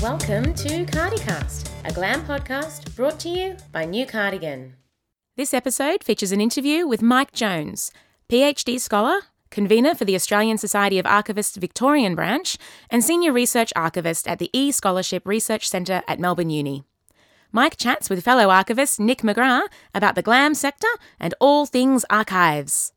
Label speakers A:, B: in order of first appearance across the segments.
A: Welcome to Cardycast, a glam podcast brought to you by New Cardigan. This episode features an interview with Mike Jones, PhD scholar, convener for the Australian Society of Archivists Victorian branch, and senior research archivist at the E-Scholarship Research Centre at Melbourne Uni. Mike chats with fellow archivist Nick McGrath about the glam sector and all things archives.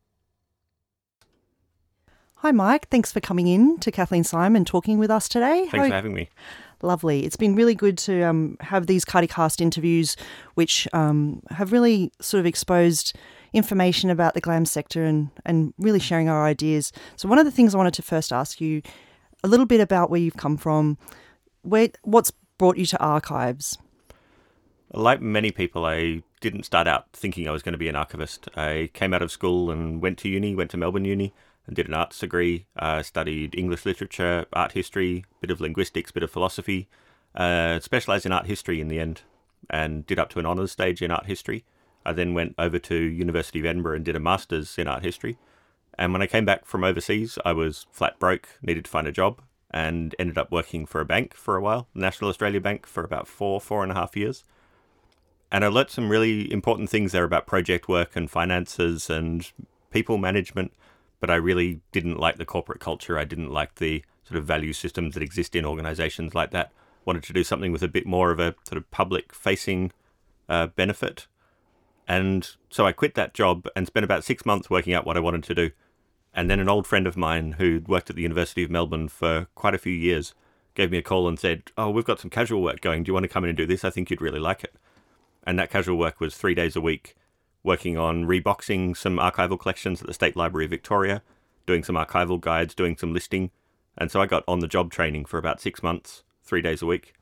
B: Hi Mike, thanks for coming in to Kathleen Simon talking with us today.
C: Thanks for having me.
B: Lovely. It's been really good to have these Cardycast interviews which have really sort of exposed information about the glam sector and really sharing our ideas. So one of the things I wanted to first ask you a little bit about where you've come from, what's brought you to archives?
C: Like many people, I didn't start out thinking I was going to be an archivist. I came out of school and went to Melbourne Uni, and did an arts degree. Studied English literature, art history, bit of linguistics, bit of philosophy. Specialised in art history in the end, and did up to an honours stage in art history. I then went over to University of Edinburgh and did a master's in art history. And when I came back from overseas, I was flat broke, needed to find a job, and ended up working for a bank for a while, National Australia Bank, for about 4.5 years. And I learnt some really important things there about project work and finances and people management. But I really didn't like the corporate culture. I didn't like the sort of value systems that exist in organisations like that. Wanted to do something with a bit more of a sort of public-facing benefit. And so I quit that job and spent about 6 months working out what I wanted to do. And then an old friend of mine who'd worked at the University of Melbourne for quite a few years gave me a call and said, "Oh, we've got some casual work going. Do you want to come in and do this? I think you'd really like it." And that casual work was 3 days a week, working on reboxing some archival collections at the State Library of Victoria, doing some archival guides, doing some listing. And so I got on-the-job training for about 6 months, 3 days a week.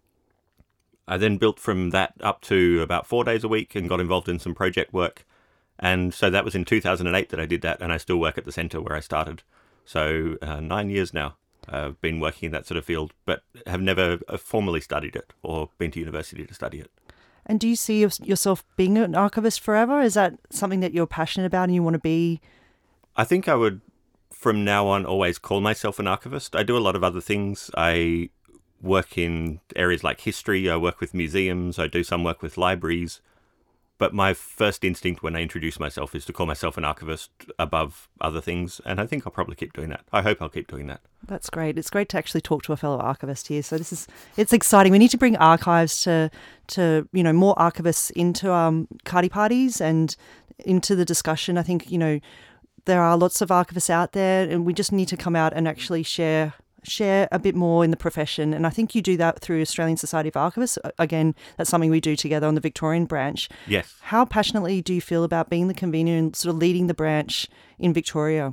C: I then built from that up to about 4 days a week and got involved in some project work. And so that was in 2008 that I did that, and I still work at the centre where I started. So 9 years now I've been working in that sort of field, but have never formally studied it or been to university to study it.
B: And do you see yourself being an archivist forever? Is that something that you're passionate about and you want to be?
C: I think I would, from now on, always call myself an archivist. I do a lot of other things. I work in areas like history. I work with museums. I do some work with libraries. But my first instinct when I introduce myself is to call myself an archivist above other things. And I think I'll probably keep doing that. I hope I'll keep doing that.
B: That's great. It's great to actually talk to a fellow archivist here. So it's exciting. We need to bring archives to more archivists into Cardy parties and into the discussion. I think, there are lots of archivists out there and we just need to come out and actually share a bit more in the profession. And I think you do that through Australian Society of Archivists. Again, that's something we do together on the Victorian branch.
C: Yes.
B: How passionately do you feel about being the convener and sort of leading the branch in Victoria?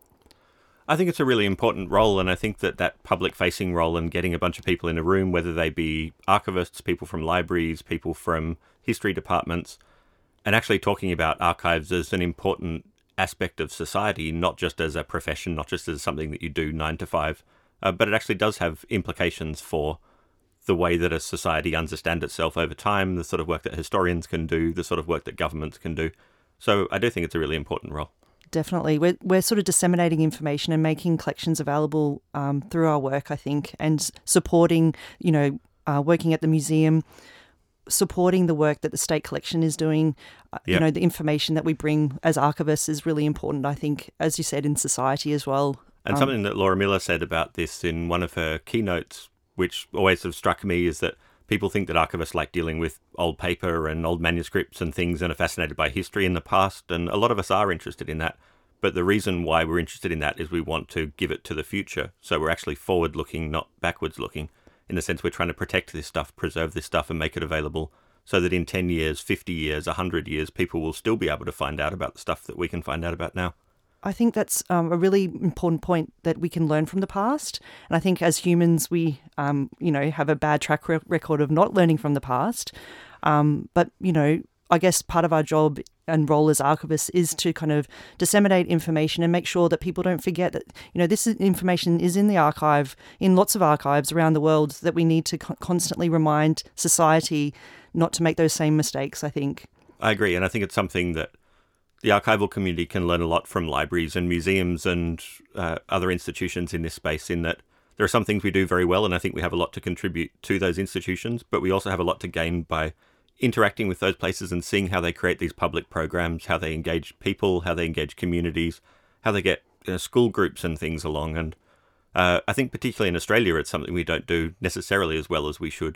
C: I think it's a really important role, and I think that public-facing role and getting a bunch of people in a room, whether they be archivists, people from libraries, people from history departments, and actually talking about archives as an important aspect of society, not just as a profession, not just as something that you do 9 to 5, but it actually does have implications for the way that a society understands itself over time, the sort of work that historians can do, the sort of work that governments can do. So I do think it's a really important role.
B: Definitely. We're sort of disseminating information and making collections available through our work, I think, and supporting, working at the museum, supporting the work that the state collection is doing.
C: Yep.
B: The information that we bring as archivists is really important, I think, as you said, in society as well.
C: And something that Laura Miller said about this in one of her keynotes, which always sort of struck me, is that people think that archivists like dealing with old paper and old manuscripts and things and are fascinated by history in the past. And a lot of us are interested in that. But the reason why we're interested in that is we want to give it to the future. So we're actually forward-looking, not backwards-looking. In the sense we're trying to protect this stuff, preserve this stuff and make it available so that in 10 years, 50 years, 100 years, people will still be able to find out about the stuff that we can find out about now.
B: I think that's a really important point, that we can learn from the past. And I think as humans, we, have a bad track record of not learning from the past. But I guess part of our job and role as archivists is to kind of disseminate information and make sure that people don't forget that, this information is in the archive, in lots of archives around the world, that we need to constantly remind society not to make those same mistakes, I think.
C: I agree. And I think it's something that the archival community can learn a lot from libraries and museums and other institutions in this space, in that there are some things we do very well, and I think we have a lot to contribute to those institutions, but we also have a lot to gain by interacting with those places and seeing how they create these public programs, how they engage people, how they engage communities, how they get school groups and things along. And I think particularly in Australia, it's something we don't do necessarily as well as we should.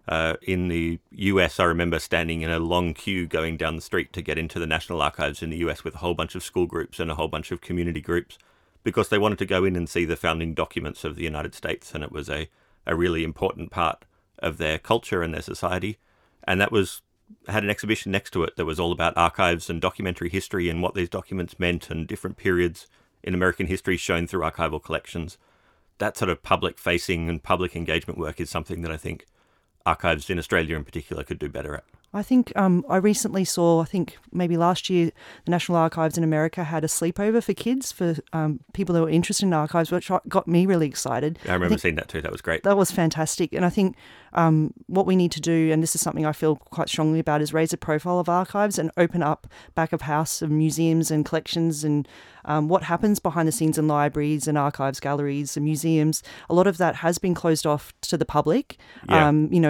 C: In the US, I remember standing in a long queue going down the street to get into the National Archives in the US with a whole bunch of school groups and a whole bunch of community groups because they wanted to go in and see the founding documents of the United States, and it was a really important part of their culture and their society. And that had an exhibition next to it that was all about archives and documentary history and what these documents meant and different periods in American history shown through archival collections. That sort of public-facing and public engagement work is something that I think archives in Australia in particular could do better at.
B: I think I recently saw, I think maybe last year, the National Archives in America had a sleepover for kids, for people that were interested in archives, which got me really excited.
C: I remember seeing that too. That was great.
B: That was fantastic. And I think what we need to do, and this is something I feel quite strongly about, is raise the profile of archives and open up back of house of museums and collections and what happens behind the scenes in libraries and archives, galleries and museums. A lot of that has been closed off to the public.
C: Yeah.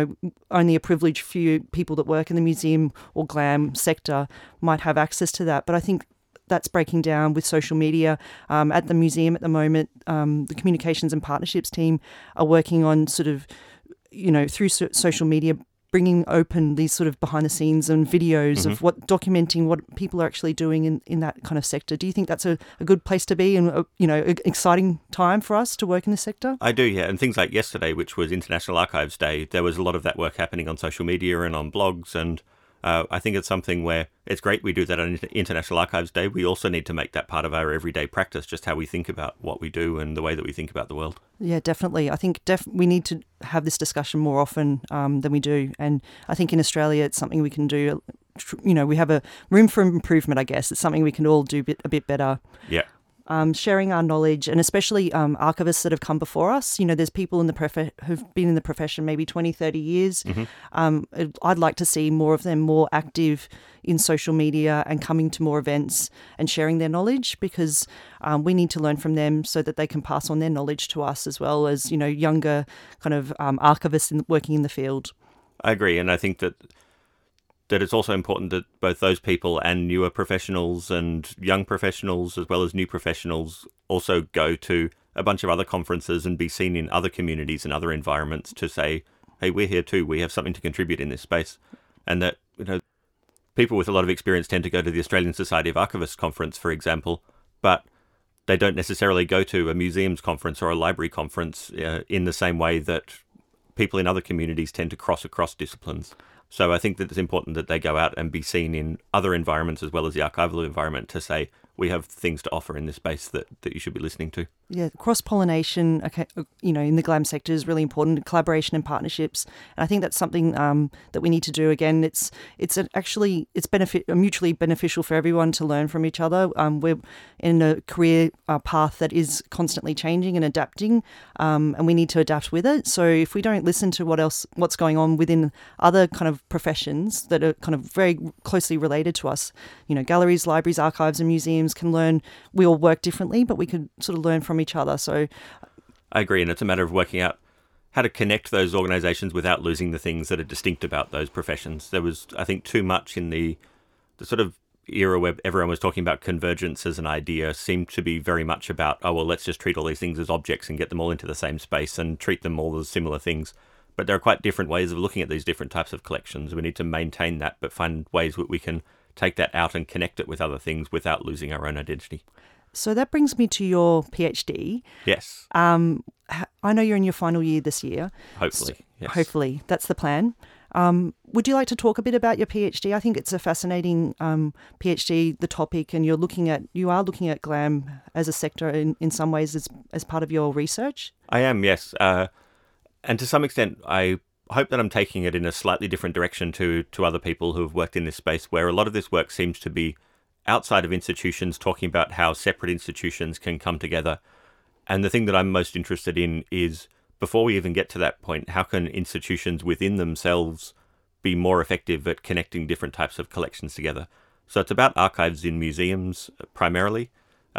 B: Only a privileged few people that work in the museum or GLAM sector might have access to that. But I think that's breaking down with social media. At the museum at the moment, the communications and partnerships team are working on sort of, through social media, bringing open these sort of behind the scenes and videos of documenting what people are actually doing in that kind of sector. Do you think that's a good place to be and, an exciting time for us to work in this sector?
C: I do, yeah. And things like yesterday, which was International Archives Day, there was a lot of that work happening on social media and on blogs. And I think it's something where it's great we do that on International Archives Day. We also need to make that part of our everyday practice, just how we think about what we do and the way that we think about the world. Yeah,
B: definitely. I think we need to have this discussion more often than we do. And I think in Australia, it's something we can do. We have a room for improvement, I guess. It's something we can all do a bit better.
C: Yeah.
B: Sharing our knowledge, and especially archivists that have come before us. There's people who've been in the profession maybe 20, 30 years. I'd like to see more of them more active in social media and coming to more events and sharing their knowledge, because we need to learn from them so that they can pass on their knowledge to us, as well as, younger kind of archivists working in the field.
C: I agree, and I think that it's also important that both those people and newer professionals and young professionals, as well as new professionals, also go to a bunch of other conferences and be seen in other communities and other environments to say, hey, we're here too, we have something to contribute in this space. And that, people with a lot of experience tend to go to the Australian Society of Archivists conference, for example, but they don't necessarily go to a museums conference or a library conference in the same way that people in other communities tend to cross across disciplines. So I think that it's important that they go out and be seen in other environments as well as the archival environment to say, we have things to offer in this space that you should be listening to.
B: Yeah, cross-pollination, in the GLAM sector is really important, collaboration and partnerships. And I think that's something that we need to do. Again, it's mutually beneficial for everyone to learn from each other. We're in a career path that is constantly changing and adapting, and we need to adapt with it. So if we don't listen to what's going on within other kind of professions that are kind of very closely related to us, galleries, libraries, archives and museums can learn. We all work differently, but we could sort of learn from each other. So
C: I agree, and it's a matter of working out how to connect those organisations without losing the things that are distinct about those professions. There was, I think, too much in the sort of era where everyone was talking about convergence as an idea seemed to be very much about, let's just treat all these things as objects and get them all into the same space and treat them all as similar things. But there are quite different ways of looking at these different types of collections. We need to maintain that, but find ways that we can take that out and connect it with other things without losing our own identity.
B: So that brings me to your PhD.
C: Yes.
B: I know you're in your final year this year.
C: Hopefully, yes.
B: Hopefully, that's the plan. Would you like to talk a bit about your PhD? I think it's a fascinating PhD, the topic, and you are looking at GLAM as a sector in some ways as part of your research.
C: I am, yes. And to some extent, I hope that I'm taking it in a slightly different direction to other people who have worked in this space, where a lot of this work seems to be outside of institutions, talking about how separate institutions can come together. And the thing that I'm most interested in is, before we even get to that point, how can institutions within themselves be more effective at connecting different types of collections together? So it's about archives in museums primarily,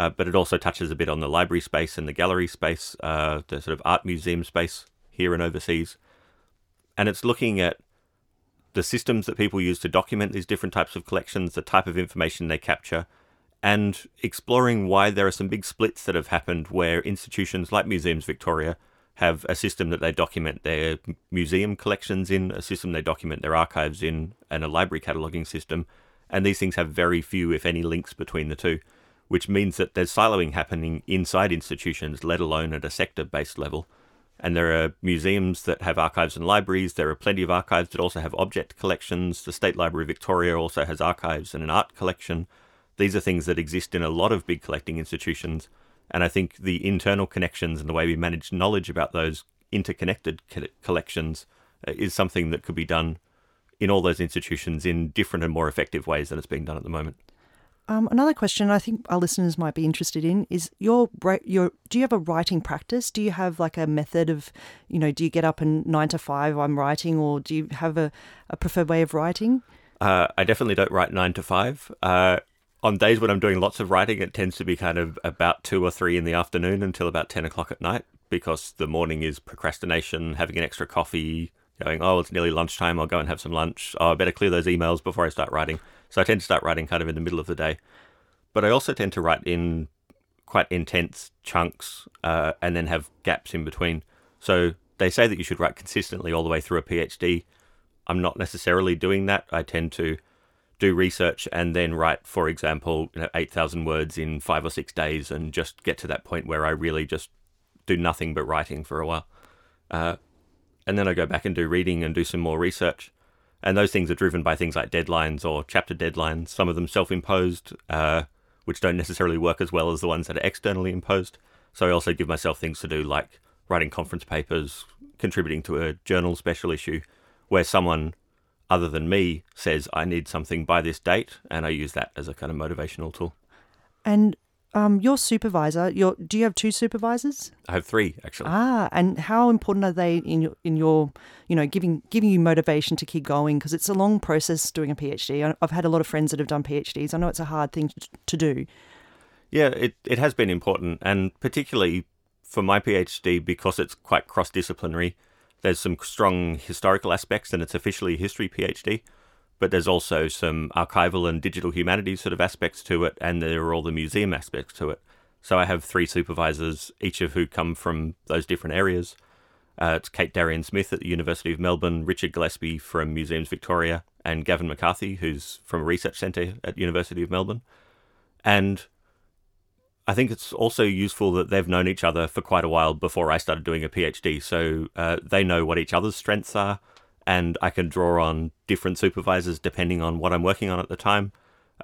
C: but it also touches a bit on the library space and the gallery space, the sort of art museum space here and overseas. And it's looking at the systems that people use to document these different types of collections, the type of information they capture, and exploring why there are some big splits that have happened where institutions like Museums Victoria have a system that they document their museum collections in, a system they document their archives in, and a library cataloguing system. And these things have very few, if any, links between the two, which means that there's siloing happening inside institutions, let alone at a sector-based level. And there are museums that have archives and libraries. There are plenty of archives that also have object collections. The State Library of Victoria also has archives and an art collection. These are things that exist in a lot of big collecting institutions. And I think the internal connections and the way we manage knowledge about those interconnected collections is something that could be done in all those institutions in different and more effective ways than it's being done at the moment.
B: Another question I think our listeners might be interested in is do you have a writing practice? Do you have like a method of, do you get up and 9 to 5 I'm writing, or do you have a preferred way of writing?
C: I definitely don't write 9 to 5. On days when I'm doing lots of writing, it tends to be kind of about 2 or 3 in the afternoon until about 10 o'clock at night, because the morning is procrastination, having an extra coffee, going, oh, it's nearly lunchtime, I'll go and have some lunch. Oh, I better clear those emails before I start writing. So I tend to start writing kind of in the middle of the day. But I also tend to write in quite intense chunks and then have gaps in between. So they say that you should write consistently all the way through a PhD. I'm not necessarily doing that. I tend to do research and then write, for example, 8,000 words in 5 or 6 days and just get to that point where I really just do nothing but writing for a while. And then I go back and do reading and do some more research. And those things are driven by things like deadlines or chapter deadlines, some of them self-imposed, which don't necessarily work as well as the ones that are externally imposed. So I also give myself things to do like writing conference papers, contributing to a journal special issue, where someone other than me says, I need something by this date, and I use that as a kind of motivational tool.
B: And your supervisor, do you have 2 supervisors?
C: I have 3, actually.
B: And how important are they in your giving you motivation to keep going? Because it's a long process doing a PhD. I've had a lot of friends that have done PhDs. I know it's a hard thing to do.
C: Yeah, it has been important, and particularly for my PhD, because it's quite cross-disciplinary. There's some strong historical aspects, and it's officially a history PhD. But there's also some archival and digital humanities sort of aspects to it, and there are all the museum aspects to it. So I have 3 supervisors, each of who come from those different areas. It's Kate Darien-Smith at the University of Melbourne, Richard Gillespie from Museums Victoria, and Gavin McCarthy, who's from a research centre at University of Melbourne. And I think it's also useful that they've known each other for quite a while before I started doing a PhD, so they know what each other's strengths are, and I can draw on different supervisors depending on what I'm working on at the time.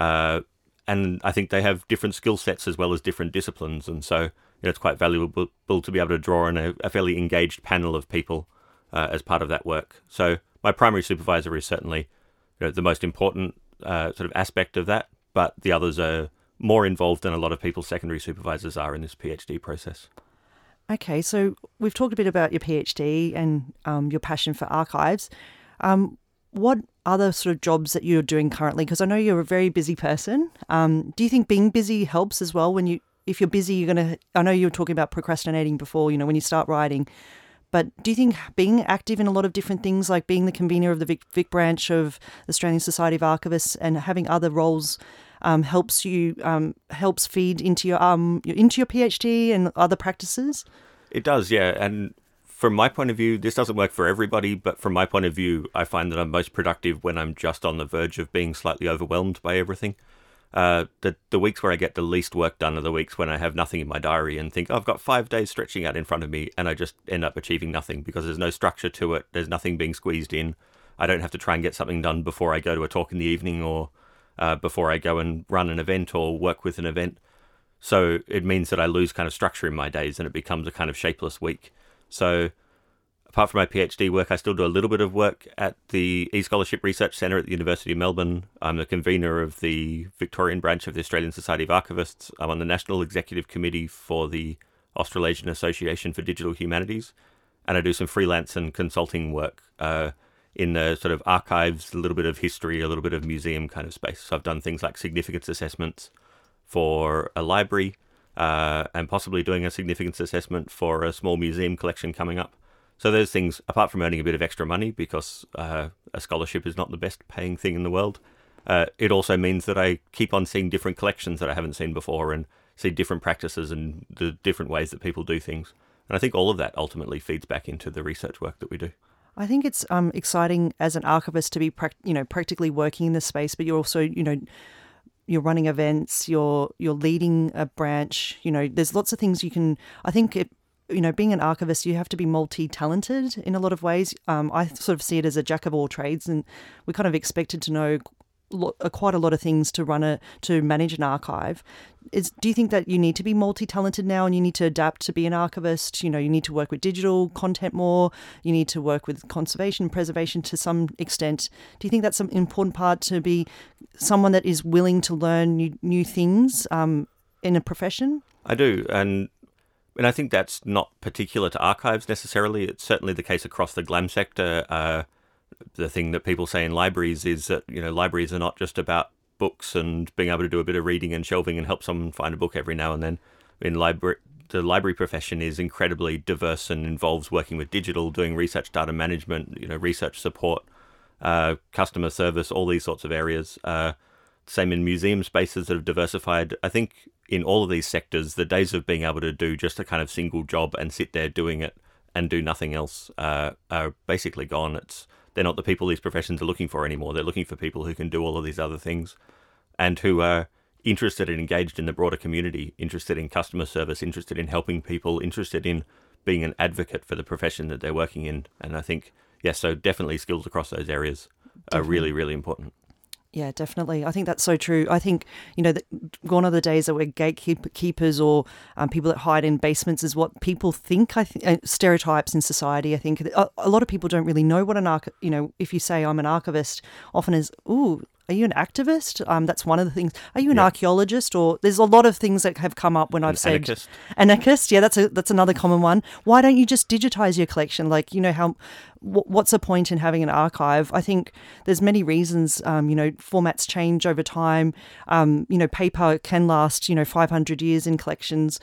C: And I think they have different skill sets as well as different disciplines, and so it's quite valuable to be able to draw on a fairly engaged panel of people as part of that work. So my primary supervisor is certainly the most important sort of aspect of that, but the others are more involved than a lot of people's secondary supervisors are in this PhD process.
B: Okay, so we've talked a bit about your PhD and your passion for archives. What other sort of jobs that you're doing currently? Because I know you're a very busy person. Do you think being busy helps as well? If you're busy, I know you were talking about procrastinating before, when you start writing. But do you think being active in a lot of different things, like being the convener of the Vic branch of the Australian Society of Archivists and having other roles helps feed into your PhD and other practices? It
C: does, yeah. And from my point of view, this doesn't work for everybody, but from my point of view, I find that I'm most productive when I'm just on the verge of being slightly overwhelmed by everything. The weeks where I get the least work done are the weeks when I have nothing in my diary and think, I've got 5 days stretching out in front of me, and I just end up achieving nothing because there's no structure to it. There's nothing being squeezed in. I don't have to try and get something done before I go to a talk in the evening or before I go and run an event or work with an event. So it means that I lose kind of structure in my days and it becomes a kind of shapeless week. So apart from my PhD work, I still do a little bit of work at the eScholarship Research Centre at the University of Melbourne. I'm the convener of the Victorian branch of the Australian Society of Archivists. I'm on the National Executive Committee for the Australasian Association for Digital Humanities. And I do some freelance and consulting work in the sort of archives, a little bit of history, a little bit of museum kind of space. So I've done things like significance assessments for a library. and possibly doing a significance assessment for a small museum collection coming up. So those things, apart from earning a bit of extra money, because a scholarship is not the best paying thing in the world, it also means that I keep on seeing different collections that I haven't seen before and see different practices and the different ways that people do things. And I think all of that ultimately feeds back into the research work that we do.
B: I think it's exciting as an archivist to be practically working in this space, but you're also, you're running events, you're leading a branch, there's lots of things you can, I think being an archivist, you have to be multi-talented in a lot of ways. I sort of see it as a jack of all trades, and we're kind of expected to know quite a lot of things to manage an archive. Do you think that you need to be multi-talented now, and you need to adapt to be an archivist? You need to work with digital content more. You need to work with conservation, preservation to some extent. Do you think that's an important part, to be someone that is willing to learn new things in a profession?
C: I do, and I think that's not particular to archives necessarily. It's certainly the case across the GLAM sector. The thing that people say in libraries is that, libraries are not just about books and being able to do a bit of reading and shelving and help someone find a book every now and then. The library profession is incredibly diverse and involves working with digital, doing research data management, research support, customer service, all these sorts of areas. Same in museum spaces that have diversified. I think in all of these sectors, the days of being able to do just a kind of single job and sit there doing it and do nothing else are basically gone. They're not the people these professions are looking for anymore. They're looking for people who can do all of these other things and who are interested and engaged in the broader community, interested in customer service, interested in helping people, interested in being an advocate for the profession that they're working in. And I think, so definitely skills across those areas are really, really important.
B: Yeah, definitely. I think that's so true. I think, gone are the days that we're gatekeepers or people that hide in basements is what people think. Stereotypes in society. I think a lot of people don't really know what if you say I'm an archivist, often is, ooh, are you an activist? That's one of the things. Are you an archaeologist? Or there's a lot of things that have come up when I've said
C: anarchist.
B: Anarchist. Yeah, that's another common one. Why don't you just digitize your collection? What's the point in having an archive? I think there's many reasons. Formats change over time. Paper can last 500 years in collections.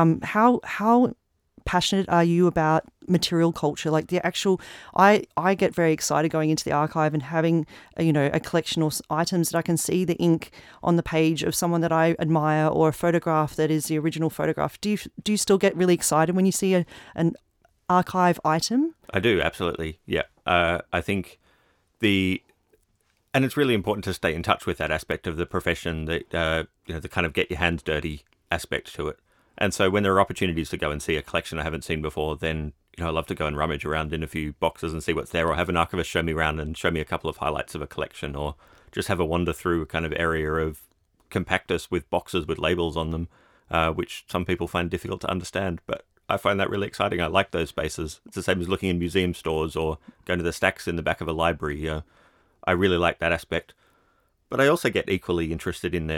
B: How passionate are you about material culture? Like the actual, I get very excited going into the archive and having a collection or items that I can see the ink on the page of someone that I admire, or a photograph that is the original photograph. Do you still get really excited when you see an archive item?
C: I do, absolutely. Yeah. I think and it's really important to stay in touch with that aspect of the profession, that the kind of get your hands dirty aspect to it. And so when there are opportunities to go and see a collection I haven't seen before, then I love to go and rummage around in a few boxes and see what's there, or have an archivist show me around and show me a couple of highlights of a collection, or just have a wander through a kind of area of compactus with boxes with labels on them, which some people find difficult to understand. But I find that really exciting. I like those spaces. It's the same as looking in museum stores or going to the stacks in the back of a library. I really like that aspect. But I also get equally interested in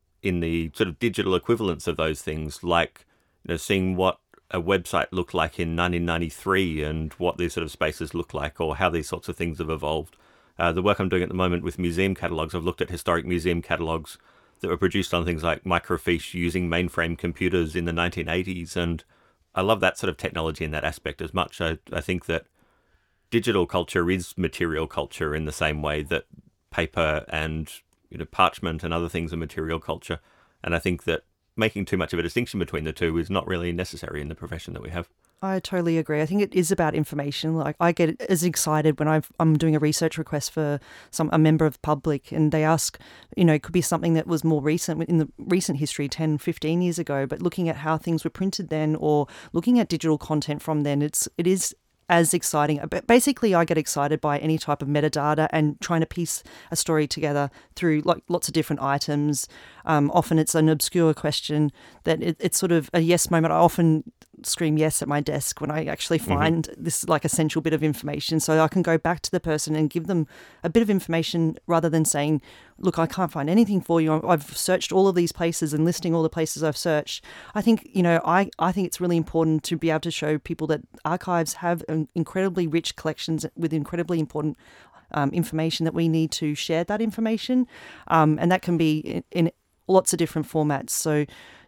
C: the sort of digital equivalents of those things, like seeing what a website looked like in 1993 and what these sort of spaces look like, or how these sorts of things have evolved. The work I'm doing at the moment with museum catalogues, I've looked at historic museum catalogues that were produced on things like microfiche using mainframe computers in the 1980s, and I love that sort of technology in that aspect as much. I think that digital culture is material culture in the same way that paper and parchment and other things are material culture. And I think that making too much of a distinction between the two is not really necessary in the profession that we have.
B: I totally agree. I think it is about information. Like, I get as excited when I'm doing a research request for a member of the public, and they ask, it could be something that was more recent, in the recent history, 10, 15 years ago, but looking at how things were printed then, or looking at digital content from then, it is as exciting. But basically, I get excited by any type of metadata and trying to piece a story together through lots of different items. Often it's an obscure question that it's sort of a yes moment. I often scream yes at my desk when I actually find this essential bit of information, so I can go back to the person and give them a bit of information rather than saying, look, I can't find anything for you. I've searched all of these places and listing all the places I've searched. I think, I think it's really important to be able to show people that archives have incredibly rich collections with incredibly important information, that we need to share that information. And that can be in lots of different formats. So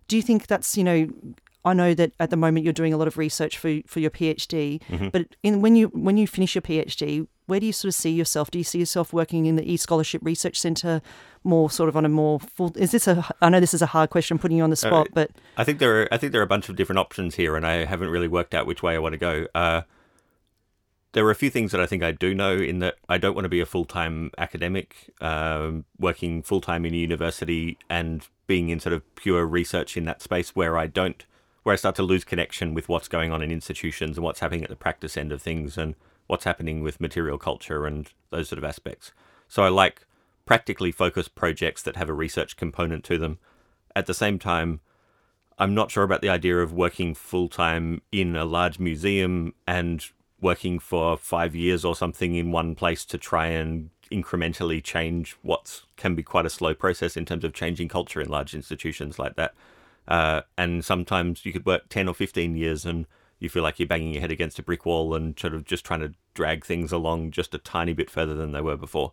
B: do you think that's, I know that at the moment you're doing a lot of research for your PhD, but when you finish your PhD, where do you sort of see yourself? Do you see yourself working in the eScholarship Research Centre more sort of on a more full... I know this is a hard question, putting you on the spot, but...
C: I think there are a bunch of different options here, and I haven't really worked out which way I want to go. There are a few things that I think I do know, in that I don't want to be a full-time academic, working full-time in a university and being in sort of pure research in that space where I start to lose connection with what's going on in institutions and what's happening at the practice end of things and what's happening with material culture and those sort of aspects. So I like practically focused projects that have a research component to them. At the same time, I'm not sure about the idea of working full-time in a large museum and working for 5 years or something in one place to try and incrementally change what can be quite a slow process in terms of changing culture in large institutions like that. And sometimes you could work 10 or 15 years and you feel like you're banging your head against a brick wall and sort of just trying to drag things along just a tiny bit further than they were before.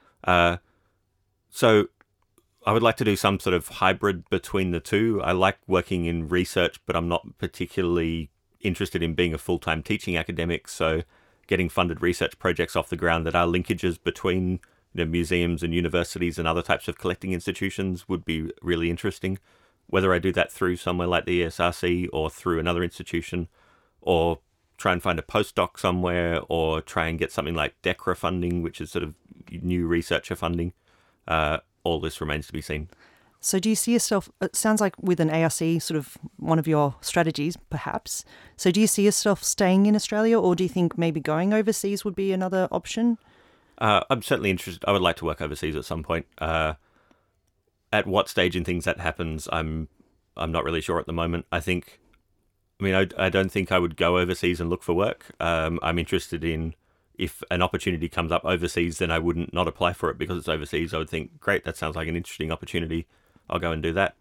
C: So I would like to do some sort of hybrid between the two. I like working in research, but I'm not particularly interested in being a full-time teaching academic. So getting funded research projects off the ground that are linkages between museums and universities and other types of collecting institutions would be really interesting. Whether I do that through somewhere like the ESRC or through another institution, or try and find a postdoc somewhere, or try and get something like DECRA funding, which is sort of new researcher funding. All this remains to be seen.
B: So do you see yourself, it sounds like with an ARC sort of one of your strategies, perhaps. So do you see yourself staying in Australia, or do you think maybe going overseas would be another option?
C: I'm certainly interested. I would like to work overseas at some point. At what stage in things that happens, I'm not really sure at the moment. I don't think I would go overseas and look for work. I'm interested in, if an opportunity comes up overseas, then I wouldn't not apply for it because it's overseas. I would think, great, that sounds like an interesting opportunity. I'll go and do that.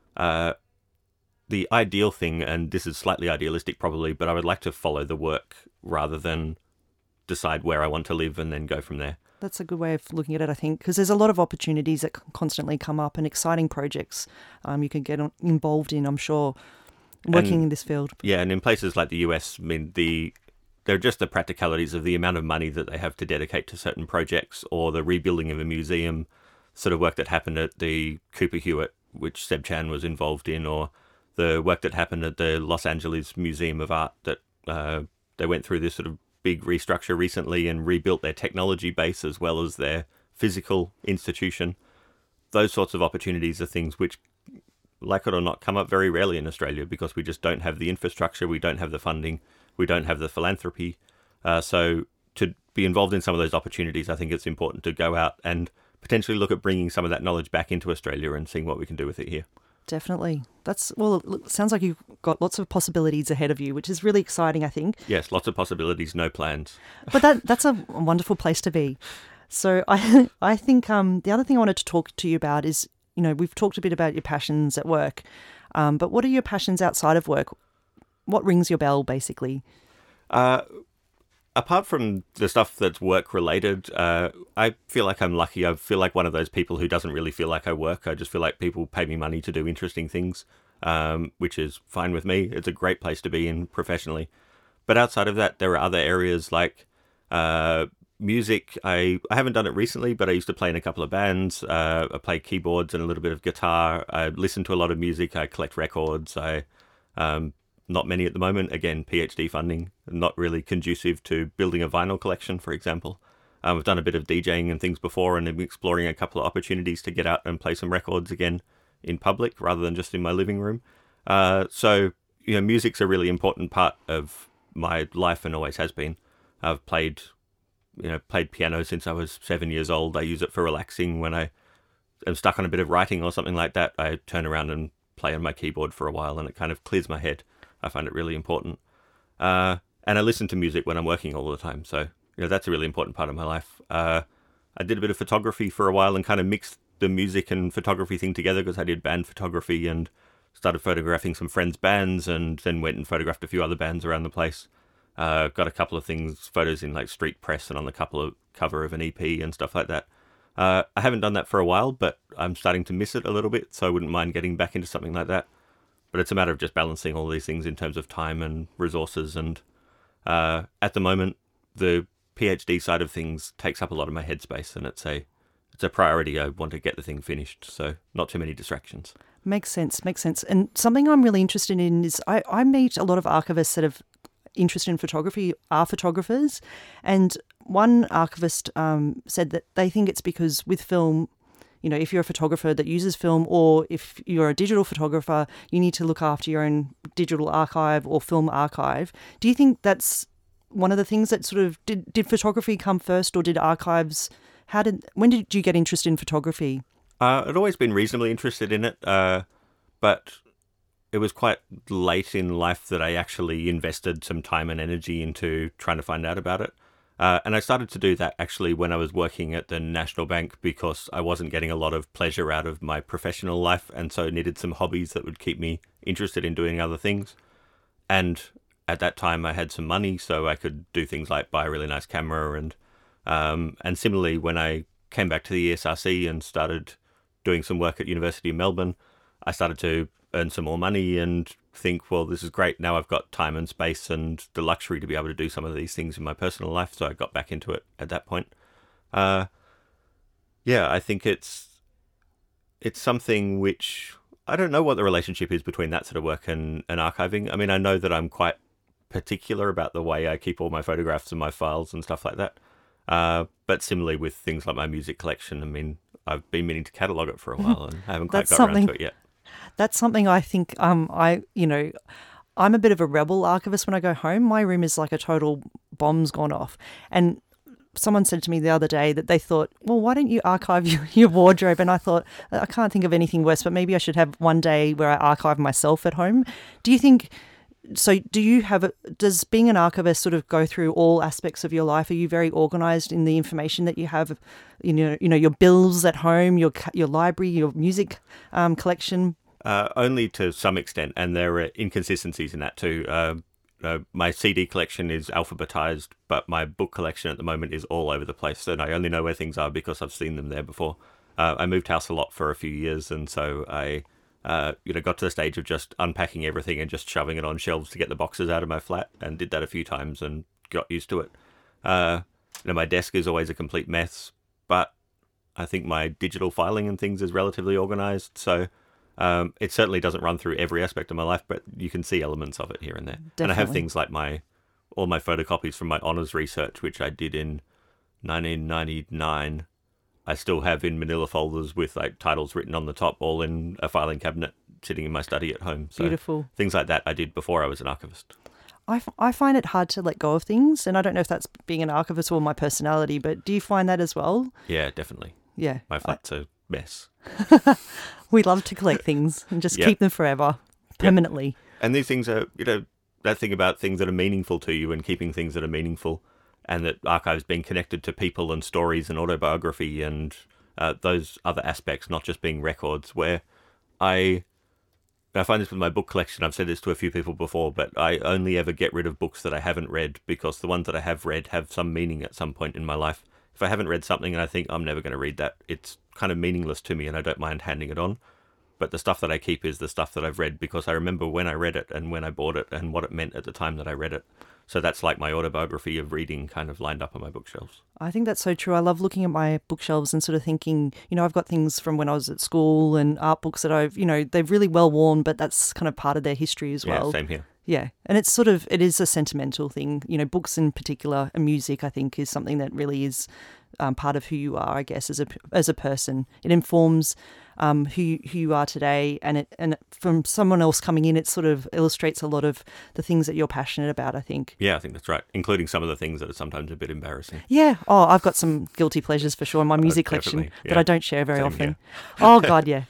C: The ideal thing, and this is slightly idealistic probably, but I would like to follow the work rather than decide where I want to live and then go from there.
B: That's a good way of looking at it, I think, because there's a lot of opportunities that constantly come up and exciting projects you can get involved in, I'm sure, working in this field.
C: Yeah, and in places like the US, they're just the practicalities of the amount of money that they have to dedicate to certain projects, or the rebuilding of a museum, sort of work that happened at the Cooper Hewitt, which Seb Chan was involved in, or the work that happened at the Los Angeles Museum of Art that they went through this sort of big restructure recently and rebuilt their technology base as well as their physical institution. Those sorts of opportunities are things which, like it or not, come up very rarely in Australia because we just don't have the infrastructure, we don't have the funding, we don't have the philanthropy. So to be involved in some of those opportunities, I think it's important to go out and potentially look at bringing some of that knowledge back into Australia and seeing what we can do with it here.
B: Definitely. It sounds like you've got lots of possibilities ahead of you, which is really exciting, I think.
C: Yes, lots of possibilities, no plans.
B: But that's a wonderful place to be. So I think the other thing I wanted to talk to you about is, we've talked a bit about your passions at work, but what are your passions outside of work? What rings your bell, basically?
C: Apart from the stuff that's work-related, I feel like I'm lucky. I feel like one of those people who doesn't really feel like I work. I just feel like people pay me money to do interesting things, which is fine with me. It's a great place to be in professionally. But outside of that, there are other areas like music. I haven't done it recently, but I used to play in a couple of bands. I play keyboards and a little bit of guitar. I listen to a lot of music. I collect records. Not many at the moment. Again, PhD funding, not really conducive to building a vinyl collection, for example. I've done a bit of DJing and things before, and I'm exploring a couple of opportunities to get out and play some records again in public rather than just in my living room. So music's a really important part of my life and always has been. I've played piano since I was 7 years old. I use it for relaxing. When I am stuck on a bit of writing or something like that, I turn around and play on my keyboard for a while, and it kind of clears my head. I find it really important. And I listen to music when I'm working all the time. So, that's a really important part of my life. I did a bit of photography for a while and kind of mixed the music and photography thing together because I did band photography and started photographing some friends' bands and then went and photographed a few other bands around the place. Got a couple of photos in like Street Press and on the cover of an EP and stuff like that. I haven't done that for a while, but I'm starting to miss it a little bit, so I wouldn't mind getting back into something like that. But it's a matter of just balancing all these things in terms of time and resources. And at the moment, the PhD side of things takes up a lot of my headspace, and it's a priority. I want to get the thing finished, so not too many distractions.
B: Makes sense. And something I'm really interested in is I meet a lot of archivists that have interest in photography, are photographers, and one archivist said that they think it's because with film, if you're a photographer that uses film, or if you're a digital photographer, you need to look after your own digital archive or film archive. Do you think that's one of the things that sort of did photography come first, or did archives? When did you get interested in photography?
C: I'd always been reasonably interested in it, but it was quite late in life that I actually invested some time and energy into trying to find out about it. And I started to do that actually when I was working at the National Bank, because I wasn't getting a lot of pleasure out of my professional life, and so needed some hobbies that would keep me interested in doing other things. And at that time I had some money, so I could do things like buy a really nice camera. And similarly, when I came back to the ESRC and started doing some work at University of Melbourne, I started to earn some more money and think, well, this is great. Now I've got time and space and the luxury to be able to do some of these things in my personal life. So I got back into it at that point. I think it's something which I don't know what the relationship is between that sort of work and archiving. I mean, I know that I'm quite particular about the way I keep all my photographs and my files and stuff like that. But similarly with things like my music collection, I mean, I've been meaning to catalogue it for a while and haven't quite got around to it yet.
B: That's something I think I'm a bit of a rebel archivist when I go home. My room is like a total bomb's gone off. And someone said to me the other day that they thought, well, why don't you archive your wardrobe? And I thought, I can't think of anything worse, but maybe I should have one day where I archive myself at home. Do you think... So does being an archivist sort of go through all aspects of your life? Are you very organised in the information that you have, your bills at home, your library, your music collection?
C: Only to some extent, and there are inconsistencies in that too. My CD collection is alphabetized, but my book collection at the moment is all over the place, and I only know where things are because I've seen them there before. I moved house a lot for a few years, and so I got to the stage of just unpacking everything and just shoving it on shelves to get the boxes out of my flat, and did that a few times and got used to it. My desk is always a complete mess, but I think my digital filing and things is relatively organized. So it certainly doesn't run through every aspect of my life, but you can see elements of it here and there. Definitely. And I have things like all my photocopies from my honours research, which I did in 1999. I still have in manila folders with like titles written on the top, all in a filing cabinet sitting in my study at home. So
B: beautiful. Things
C: like that I did before I was an archivist.
B: I find it hard to let go of things, and I don't know if that's being an archivist or my personality, but do you find that as well?
C: Yeah, definitely.
B: Yeah.
C: My flat's a mess.
B: We love to collect things and just keep them forever, permanently.
C: Yep. And these things are, that thing about things that are meaningful to you and keeping things that are meaningful, and that archives being connected to people and stories and autobiography and those other aspects, not just being records, where I find this with my book collection. I've said this to a few people before, but I only ever get rid of books that I haven't read, because the ones that I have read have some meaning at some point in my life. If I haven't read something and I think I'm never going to read that, it's kind of meaningless to me and I don't mind handing it on. But the stuff that I keep is the stuff that I've read because I remember when I read it and when I bought it and what it meant at the time that I read it. So that's like my autobiography of reading kind of lined up on my bookshelves.
B: I think that's so true. I love looking at my bookshelves and sort of thinking, I've got things from when I was at school and art books that I've, they're really well worn, but that's kind of part of their history as well.
C: Yeah, same here.
B: Yeah. And it is a sentimental thing. Books in particular and music, I think, is something that really is part of who you are, I guess, as a person. It informs who you are today, and from someone else coming in, it sort of illustrates a lot of the things that you're passionate about, I think.
C: Yeah, I think that's right, including some of the things that are sometimes a bit embarrassing.
B: Yeah. Oh, I've got some guilty pleasures for sure in my music collection that I don't share very often.
C: Here.
B: Oh, God, yeah.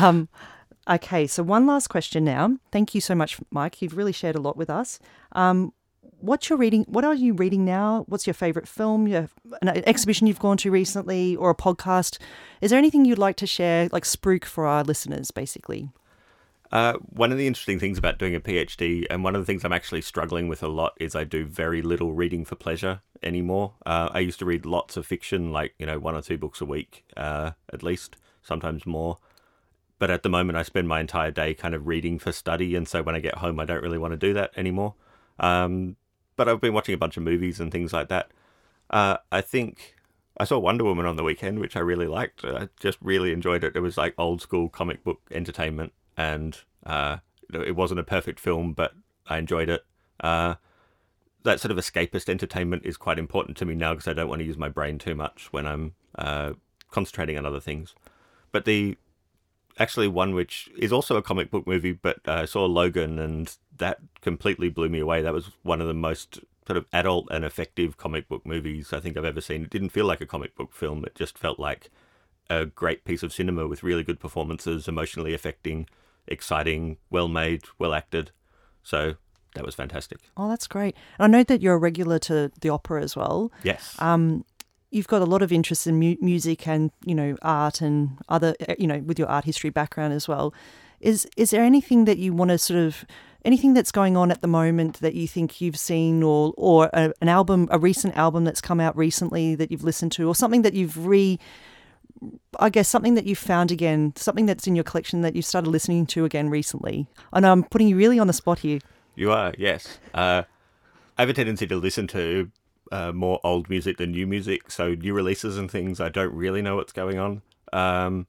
B: Okay, so one last question now. Thank you so much, Mike. You've really shared a lot with us. What are you reading now? What's your favourite film? An exhibition you've gone to recently, or a podcast? Is there anything you'd like to share, like spruik for our listeners, basically?
C: One of the interesting things about doing a PhD, and one of the things I'm actually struggling with a lot, is I do very little reading for pleasure anymore. I used to read lots of fiction, like 1 or 2 books a week, at least, sometimes more. But at the moment, I spend my entire day kind of reading for study, and so when I get home, I don't really want to do that anymore. But I've been watching a bunch of movies and things like that. I think I saw Wonder Woman on the weekend, which I really liked. I just really enjoyed it. It was like old school comic book entertainment, and it wasn't a perfect film, but I enjoyed it. That sort of escapist entertainment is quite important to me now because I don't want to use my brain too much when I'm concentrating on other things. But actually one which is also a comic book movie, but I saw Logan, and that completely blew me away. That was one of the most sort of adult and effective comic book movies I think I've ever seen. It didn't feel like a comic book film. It just felt like a great piece of cinema with really good performances, emotionally affecting, exciting, well made, well acted. So that was fantastic.
B: Oh, that's great. And I know that you're a regular to the opera as well.
C: Yes.
B: You've got a lot of interest in music and, art and other, with your art history background as well. Is there anything that you want to anything that's going on at the moment that you think you've seen or a recent album that's come out recently that you've listened to, or something that you've something that you've found again, something that's in your collection that you've started listening to again recently? I know I'm putting you really on the spot here.
C: You are, yes. I have a tendency to listen to more old music than new music, so new releases and things, I don't really know what's going on.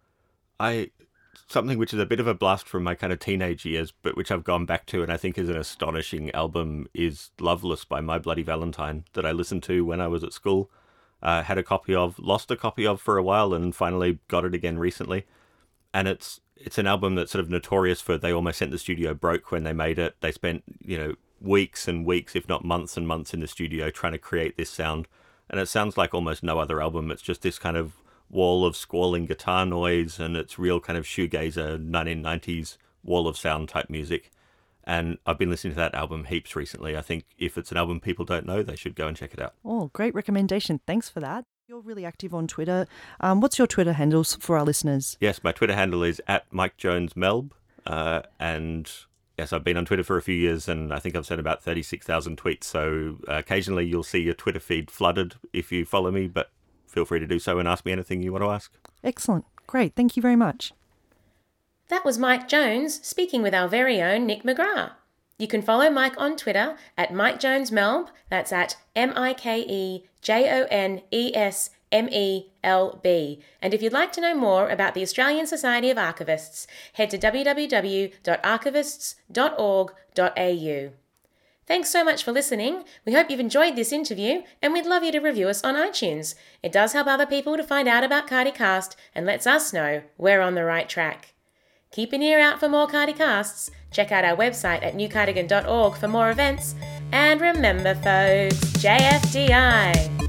C: Something which is a bit of a blast from my kind of teenage years, but which I've gone back to and I think is an astonishing album, is Loveless by My Bloody Valentine, that I listened to when I was at school. Had a copy of, lost a copy of for a while, and finally got it again recently. And it's an album that's sort of notorious for they almost sent the studio broke when they made it. They spent, weeks and weeks, if not months and months in the studio trying to create this sound. And it sounds like almost no other album. It's just this kind of wall of squalling guitar noise, and it's real kind of shoegazer 1990s wall of sound type music. And I've been listening to that album heaps recently. I think if it's an album people don't know, they should go and check it out.
B: Oh, great recommendation. Thanks for that. You're really active on Twitter. What's your Twitter handles for our listeners?
C: Yes, my Twitter handle is @MikeJonesMelb. And yes, I've been on Twitter for a few years, and I think I've sent about 36,000 tweets. So occasionally you'll see your Twitter feed flooded if you follow me, but feel free to do so and ask me anything you want to ask.
B: Excellent. Great. Thank you very much.
A: That was Mike Jones speaking with our very own Nick McGrath. You can follow Mike on Twitter @MikeJonesMelb. That's at MikeJonesMelb. And if you'd like to know more about the Australian Society of Archivists, head to www.archivists.org.au. Thanks so much for listening. We hope you've enjoyed this interview, and we'd love you to review us on iTunes. It does help other people to find out about KardiCast and lets us know we're on the right track. Keep an ear out for more KardiCasts. Check out our website at newcardigan.org for more events. And remember, folks, JFDI.